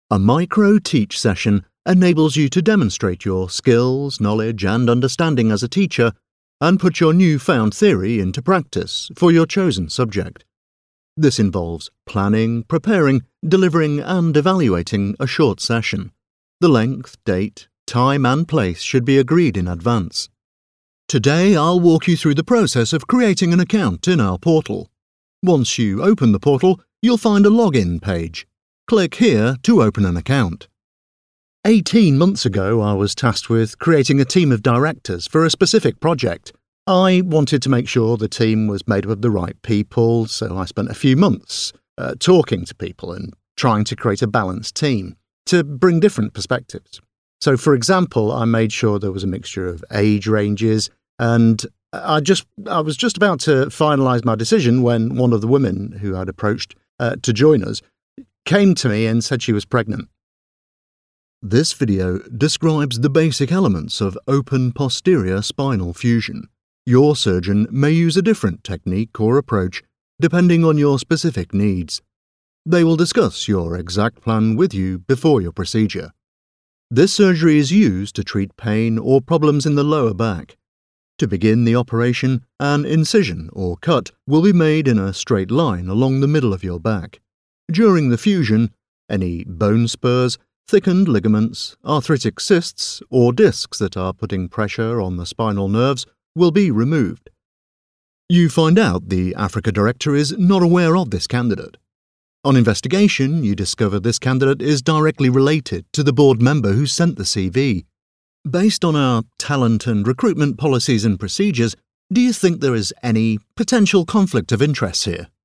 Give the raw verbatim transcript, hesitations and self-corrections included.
A micro-teach session enables you to demonstrate your skills, knowledge and understanding as a teacher and put your newfound theory into practice for your chosen subject. This involves planning, preparing, delivering and evaluating a short session. The length, date, time and place should be agreed in advance. Today I'll walk you through the process of creating an account in our portal. Once you open the portal, you'll find a login page. Click here to open an account. Eighteen months ago, I was tasked with creating a team of directors for a specific project. I wanted to make sure the team was made up of the right people, so I spent a few months uh, talking to people and trying to create a balanced team to bring different perspectives. So, for example, I made sure there was a mixture of age ranges, and I just I was just about to finalise my decision when one of the women who I'd approached uh, to join us came to me and said she was pregnant. This video describes the basic elements of open posterior spinal fusion. Your surgeon may use a different technique or approach depending on your specific needs. They will discuss your exact plan with you before your procedure. This surgery is used to treat pain or problems in the lower back. To begin the operation, an incision or cut will be made in a straight line along the middle of your back. During the fusion, any bone spurs, thickened ligaments, arthritic cysts, or discs that are putting pressure on the spinal nerves will be removed. You find out the Africa director is not aware of this candidate. On investigation, you discover this candidate is directly related to the board member who sent the C V. Based on our talent and recruitment policies and procedures, do you think there is any potential conflict of interest here?